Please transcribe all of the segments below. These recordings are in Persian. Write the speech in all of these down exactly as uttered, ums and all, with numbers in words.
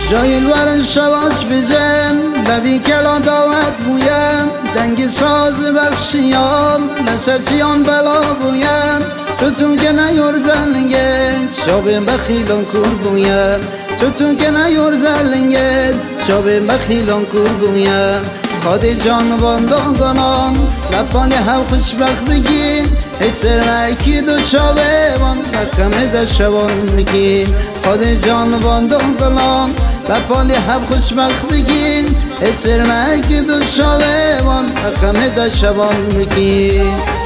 جایل ورن شواش بجن لبی کلا داوت بویم دنگی ساز بخشیال لسرچیان بلا بویم توتون که نیور زلنگه شابه بخیلان کور بویم توتون که نیور زلنگه شابه بخیلان کور بویم خادی جان باندانگانان لپانی هم خوشبخت بگی حسر نکی دو چاوه وان لکمه در شوان میگی خادی جان باندانگانان لپانی هم خوشبخت بگی حسر نکی دو چاوه وان لکمه در شوان میگی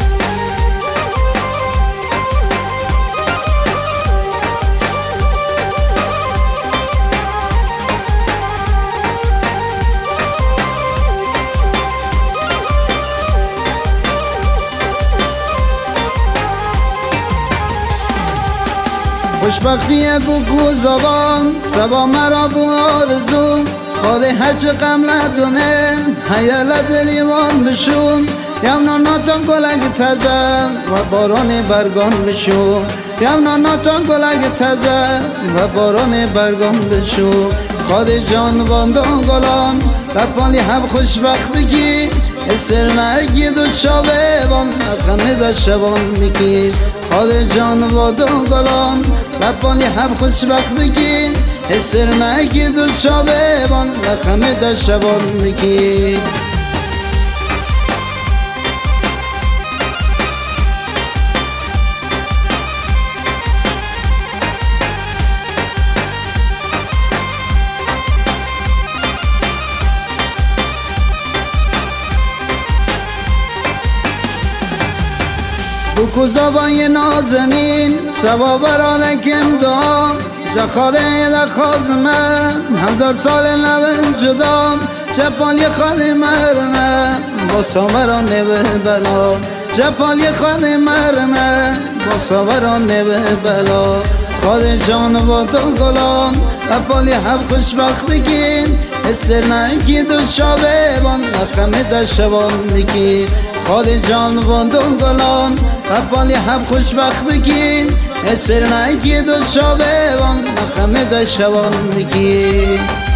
خوشبختیه بگو زبان سبا مرا بو آرزو خواهی هرچه غم لدونه حیال دلیوان بشون یمنا ناتان گلگ تزه و باران برگان بشون یمنا ناتان گلگ تزه و باران برگان بشون خواهی جان باندان گلان لپانی هم خوشبخت بگی اسر نگی دو چاوه وان نقمه در شبان میگی خواهی جان باندان گلان لپانی هم خوشبخت بگی اسر نگی دو چاوه وان نقمه در شبان میگی بکو زبای نازنین سوا برانه کم دام جا خاله در خازمه هزار سال نوین جدام جا پالی خاله مرنه با سامرانه به بلا جا پالی خاله مرنه با سامرانه به بلا خاله جان با دو گلان پالی هم خوشبخت بگیم اسر نگی دو شابه وان نخمه در شبان میگی خاله جان با دو گلان پالی هم خوشبخت بگیم اسر نگی دو شابه وان نخمه در شبان میگی